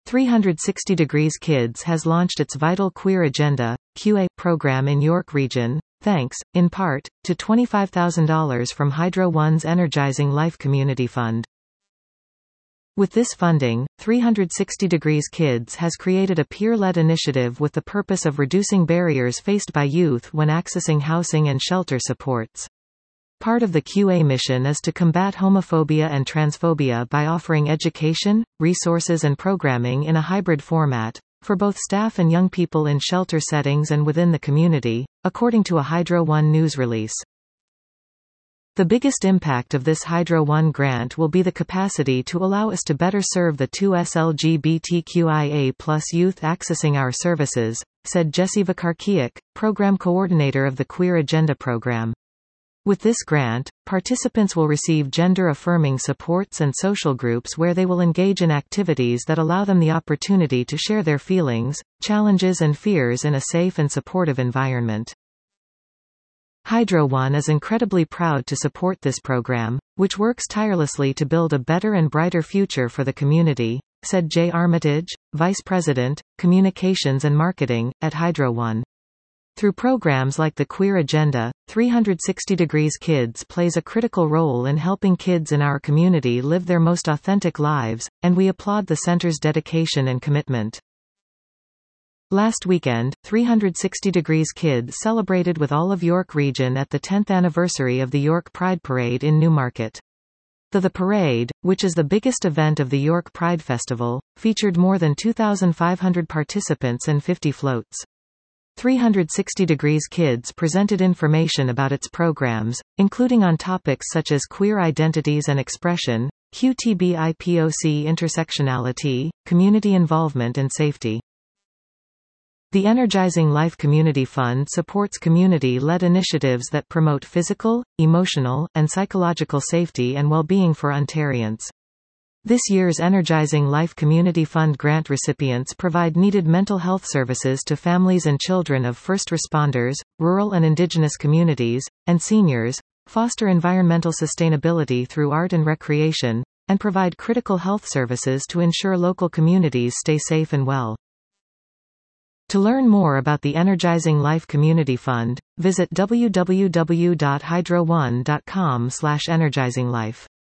360 Degrees Kids has launched its Vital Queer Agenda (QA) program in York Region, thanks, in part, to $25,000 from Hydro One's Energizing Life Community Fund. With this funding, 360 Degrees Kids has created a peer-led initiative with the purpose of reducing barriers faced by youth when accessing housing and shelter supports. Part of the QA mission is to combat homophobia and transphobia by offering education, resources and programming in a hybrid format, for both staff and young people in shelter settings and within the community, according to a Hydro One news release. The biggest impact of this Hydro One grant will be the capacity to allow us to better serve the 2S LGBTQIA+ youth accessing our services, said Jessie Vakarkiak, program coordinator of the Queer Agenda program. With this grant, participants will receive gender-affirming supports and social groups where they will engage in activities that allow them the opportunity to share their feelings, challenges and fears in a safe and supportive environment. Hydro One is incredibly proud to support this program, which works tirelessly to build a better and brighter future for the community, said Jay Armitage, Vice President, Communications and Marketing, at Hydro One. Through programs like the Queer Agenda, 360 Degrees Kids plays a critical role in helping kids in our community live their most authentic lives, and we applaud the center's dedication and commitment. Last weekend, 360 Degrees Kids celebrated with all of York Region at the 10th anniversary of the York Pride Parade in Newmarket. The parade, which is the biggest event of the York Pride Festival, featured more than 2,500 participants and 50 floats. 360 Degrees Kids presented information about its programs, including on topics such as queer identities and expression, QTBIPOC intersectionality, community involvement and safety. The Energizing Life Community Fund supports community-led initiatives that promote physical, emotional, and psychological safety and well-being for Ontarians. This year's Energizing Life Community Fund grant recipients provide needed mental health services to families and children of first responders, rural and Indigenous communities, and seniors, foster environmental sustainability through art and recreation, and provide critical health services to ensure local communities stay safe and well. To learn more about the Energizing Life Community Fund, visit www.hydroone.com/energizinglife.